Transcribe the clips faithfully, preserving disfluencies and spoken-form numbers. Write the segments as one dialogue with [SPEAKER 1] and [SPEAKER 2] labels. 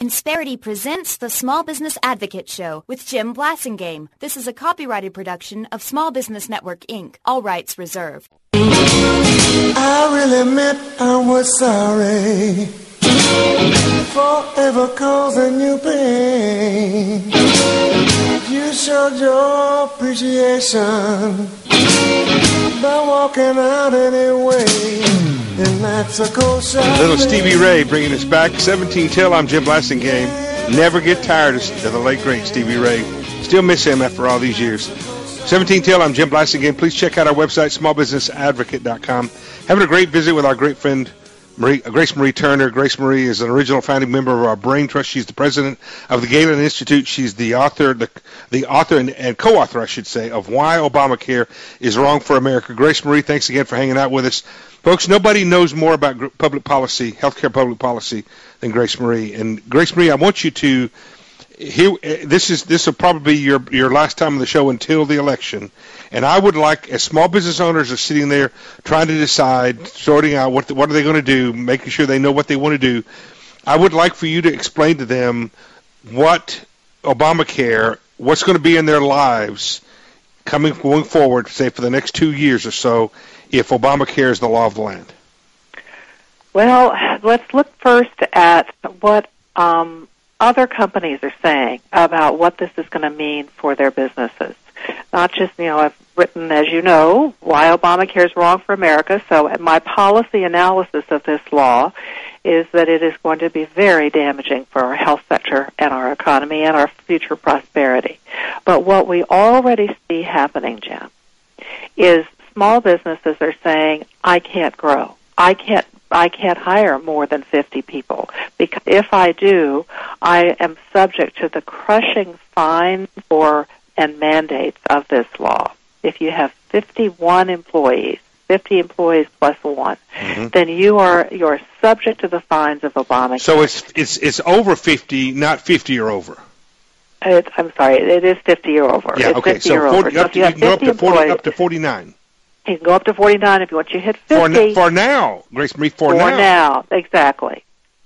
[SPEAKER 1] Insperity presents the Small Business Advocate Show with Jim Blasingame. This is a copyrighted production of Small Business Network, Incorporated. All rights reserved.
[SPEAKER 2] I really meant I was sorry for ever causing you pain. You showed your appreciation by walking out anyway. And that's a cold shot.
[SPEAKER 3] Little Stevie Ray bringing us back. seventeen till, I'm Jim Blasingame. Never get tired of the late, great Stevie Ray. Still miss him after all these years. seventeen till, I'm Jim Blasingame. Please check out our website, small business advocate dot com. Having a great visit with our great friend, Marie, Grace Marie Turner. Grace Marie is an original founding member of our Brain Trust. She's the president of the Galen Institute. She's the author, the, the author and, and co-author, I should say, of Why Obamacare is Wrong for America. Grace Marie, thanks again for hanging out with us. Folks, nobody knows more about public policy, healthcare public policy, than Grace Marie. And Grace Marie, I want you to here. This is this will probably be your your last time on the show until the election. And I would like, as small business owners are sitting there trying to decide, sorting out what the, what are they going to do, making sure they know what they want to do, I would like for you to explain to them what Obamacare, what's going to be in their lives coming going forward, say for the next two years or so, if Obamacare is the law of the land.
[SPEAKER 4] Well, let's look first at what um, other companies are saying about what this is going to mean for their businesses. Not just, you know, I've written, as you know, Why Obamacare is Wrong for America. So my policy analysis of this law is that it is going to be very damaging for our health sector and our economy and our future prosperity. But what we already see happening, Jim, is small businesses are saying, I can't grow. I can't I can't hire more than fifty people, because if I do, I am subject to the crushing fines for and mandates of this law. If you have fifty-one employees, fifty employees plus one, mm-hmm. then you are you're subject to the fines of Obamacare.
[SPEAKER 3] So it's it's it's over fifty, not fifty or over.
[SPEAKER 4] It's, I'm sorry, it is fifty or over.
[SPEAKER 3] Yeah,
[SPEAKER 4] it's
[SPEAKER 3] okay.
[SPEAKER 4] fifty
[SPEAKER 3] So,
[SPEAKER 4] or
[SPEAKER 3] forty,
[SPEAKER 4] over.
[SPEAKER 3] up to, so you can go up to forty, up to forty-nine.
[SPEAKER 4] You can go up to forty-nine if you want. You hit fifty.
[SPEAKER 3] For, for now, Grace Marie, for,
[SPEAKER 4] for
[SPEAKER 3] now.
[SPEAKER 4] For now, exactly.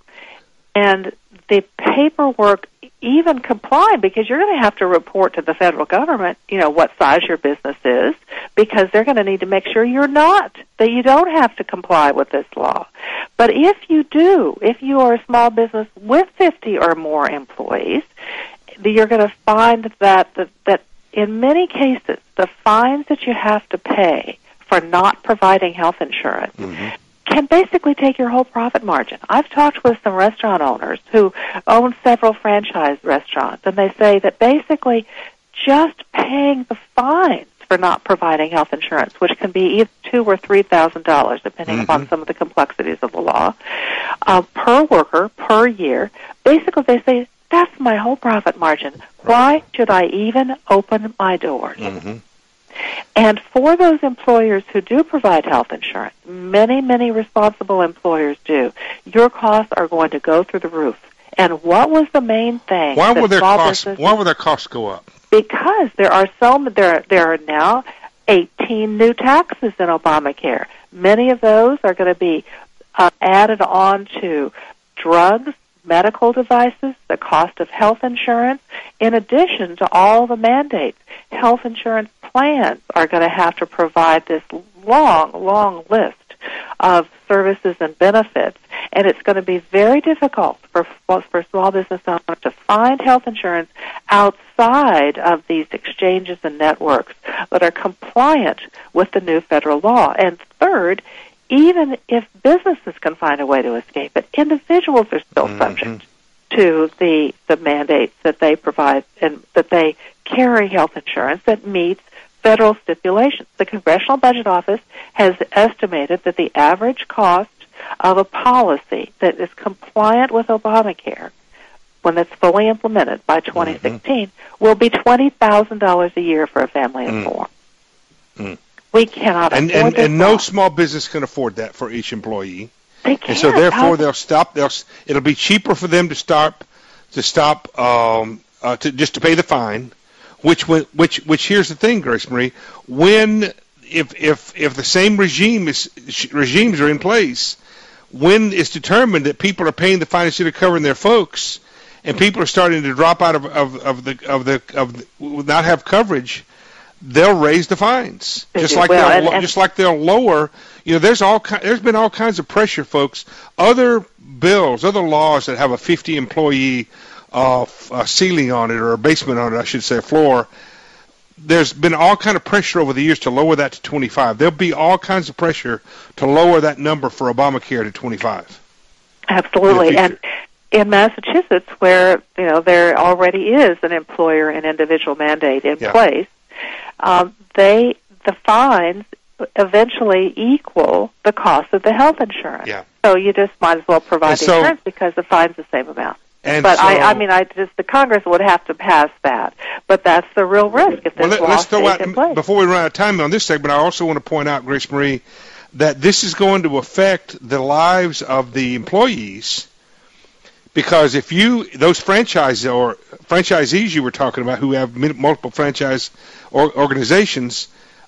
[SPEAKER 4] And the paperwork, even complying, because you're going to have to report to the federal government, you know, what size your business is, because they're going to need to make sure you're not, that you don't have to comply with this law. But if you do, if you are a small business with fifty or more employees, you're going to find that, that, that in many cases, the fines that you have to pay for not providing health insurance mm-hmm. can basically take your whole profit margin. I've talked with some restaurant owners who own several franchise restaurants, and they say that basically just paying the fines for not providing health insurance, which can be either two or three thousand dollars, depending mm-hmm. upon some of the complexities of the law, uh, per worker per year. Basically, they say that's my whole profit margin. Why should I even open my doors?
[SPEAKER 3] Mm-hmm.
[SPEAKER 4] And for those employers who do provide health insurance, many, many responsible employers do, your costs are going to go through the roof. And what was the main thing?
[SPEAKER 3] Why will their costs? Why will their costs go up?
[SPEAKER 4] Because there are so there there are now eighteen new taxes in Obamacare. Many of those are going to be uh, added on to drugs, medical devices, the cost of health insurance, in addition to all the mandates. Health insurance plans are going to have to provide this long, long list of services and benefits, and it's going to be very difficult for for small business owners to find health insurance outside of these exchanges and networks that are compliant with the new federal law. And third, even if businesses can find a way to escape it, individuals are still mm-hmm. subject to the the mandates that they provide and that they carry health insurance that meets federal stipulations. The Congressional Budget Office has estimated that the average cost of a policy that is compliant with Obamacare, when it's fully implemented by twenty sixteen, mm-hmm. will be twenty thousand dollars a year for a family of mm. four.
[SPEAKER 3] Mm.
[SPEAKER 4] We cannot
[SPEAKER 3] and,
[SPEAKER 4] afford
[SPEAKER 3] and,
[SPEAKER 4] this
[SPEAKER 3] and no
[SPEAKER 4] law.
[SPEAKER 3] small business can afford that for each employee.
[SPEAKER 4] They can't.
[SPEAKER 3] And so therefore
[SPEAKER 4] How?
[SPEAKER 3] they'll stop. They'll. It'll be cheaper for them to stop to stop um, uh, to just to pay the fine. Which which which here's the thing, Grace Marie. When if if if the same regime is regimes are in place, when it's determined that people are paying the fine instead of covering their folks, and people are starting to drop out of, of, of the of the of the, not have coverage, they'll raise the fines. Just like
[SPEAKER 4] well,
[SPEAKER 3] they'll
[SPEAKER 4] and, and,
[SPEAKER 3] just like they'll lower. You know, there's all there's been all kinds of pressure, folks. Other bills, other laws that have a fifty employee uh, uh, ceiling on it, or a basement on it, I should say, a floor. There's been all kind of pressure over the years to lower that to twenty-five. There'll be all kinds of pressure to lower that number for Obamacare to twenty-five.
[SPEAKER 4] Absolutely, and in Massachusetts, where you know there already is an employer and individual mandate in
[SPEAKER 3] yeah.
[SPEAKER 4] place, um, they the fines eventually equal the cost of the health insurance.
[SPEAKER 3] Yeah.
[SPEAKER 4] So you just might as well provide
[SPEAKER 3] and
[SPEAKER 4] the
[SPEAKER 3] so,
[SPEAKER 4] insurance because the fine's the same amount.
[SPEAKER 3] And
[SPEAKER 4] but
[SPEAKER 3] so,
[SPEAKER 4] I, I mean, I just the Congress would have to pass that. But that's the real risk if this
[SPEAKER 3] well, let,
[SPEAKER 4] law
[SPEAKER 3] let's throw
[SPEAKER 4] stays
[SPEAKER 3] out,
[SPEAKER 4] in place.
[SPEAKER 3] Before we run out of time on this segment, I also want to point out, Grace Marie, that this is going to affect the lives of the employees, because if you those franchise or franchisees you were talking about who have multiple franchise or, organizations,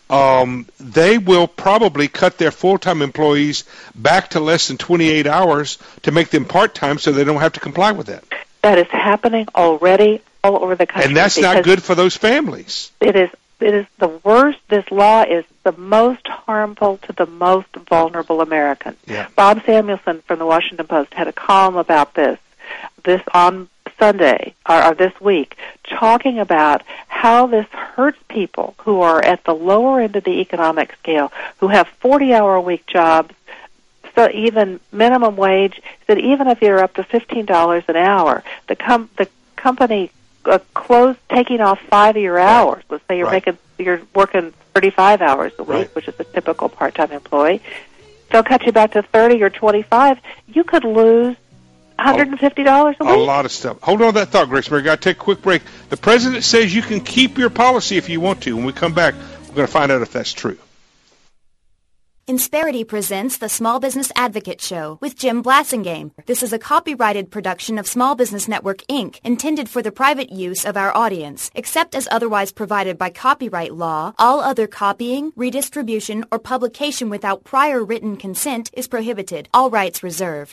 [SPEAKER 3] um, they will probably cut their full-time employees back to less than twenty-eight hours to make them part-time, so they don't have to comply with that.
[SPEAKER 4] That is happening already all over the country,
[SPEAKER 3] and that's not good for those families.
[SPEAKER 4] It is. It is the worst. This law is the most harmful to the most vulnerable Americans.
[SPEAKER 3] Yeah.
[SPEAKER 4] Bob Samuelson from the Washington Post had a column about this, this on Sunday, or, or this week, talking about how this hurts people who are at the lower end of the economic scale, who have forty-hour-a-week jobs, so even minimum wage, that even if you're up to fifteen dollars an hour, the, com- the company uh, closed, taking off five of your hours. Let's say you're
[SPEAKER 3] right.
[SPEAKER 4] making, you're working thirty-five hours a week,
[SPEAKER 3] right.
[SPEAKER 4] which is a typical part-time employee. They'll cut you back to thirty or twenty-five. You could lose one hundred fifty dollars a week.
[SPEAKER 3] A lot of stuff. Hold on to that thought, Grace. We're going to take a quick break. The president says you can keep your policy if you want to. When we come back, we're going to find out if that's true.
[SPEAKER 1] Insperity presents the Small Business Advocate Show with Jim Blasingame. This is a copyrighted production of Small Business Network, Incorporated, intended for the private use of our audience. Except as otherwise provided by copyright law, all other copying, redistribution, or publication without prior written consent is prohibited. All rights reserved.